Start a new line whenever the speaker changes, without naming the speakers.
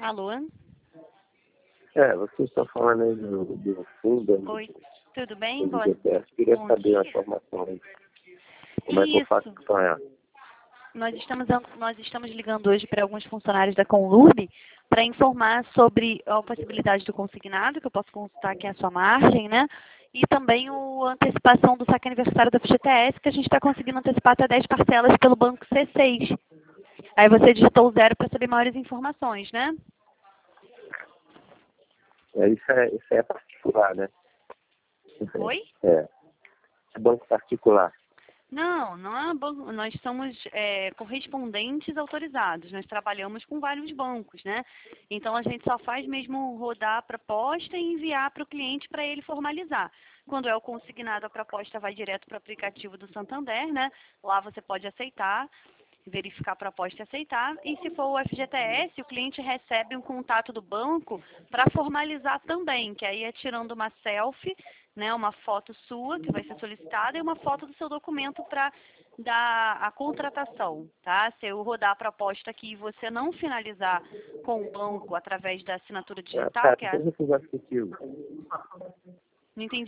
Alô?
Vocês estão falando aí do fundo, né,
Oi, tudo bem?
do GPS. Queria
Bom
saber a
dia.
informação aí. Como é que eu faço
Isso.
para
Nós estamos ligando hoje para alguns funcionários da Conlurb para informar sobre a possibilidade do consignado, que eu posso consultar aqui a sua margem, né? E também a antecipação do saque aniversário da FGTS, que a gente está conseguindo antecipar até 10 parcelas pelo Banco C6. Aí você digitou o 0 para saber maiores informações, né?
Isso é particular, né?
Oi?
É banco particular.
Não, não é banco. Nós somos correspondentes autorizados. Nós trabalhamos com vários bancos, né? Então a gente só faz mesmo rodar a proposta e enviar para o cliente para ele formalizar. Quando é o consignado, a proposta vai direto para o aplicativo do Santander, né? Lá você pode aceitar, verificar a proposta e aceitar. E se for o FGTS, o cliente recebe um contato do banco para formalizar também, que aí é tirando uma selfie, né, uma foto sua que vai ser solicitada e uma foto do seu documento para dar a contratação, tá? Se eu rodar a proposta aqui e você não finalizar com o banco através da assinatura digital,
Tá,
que é
depois eu fiz assistir.
não entendi.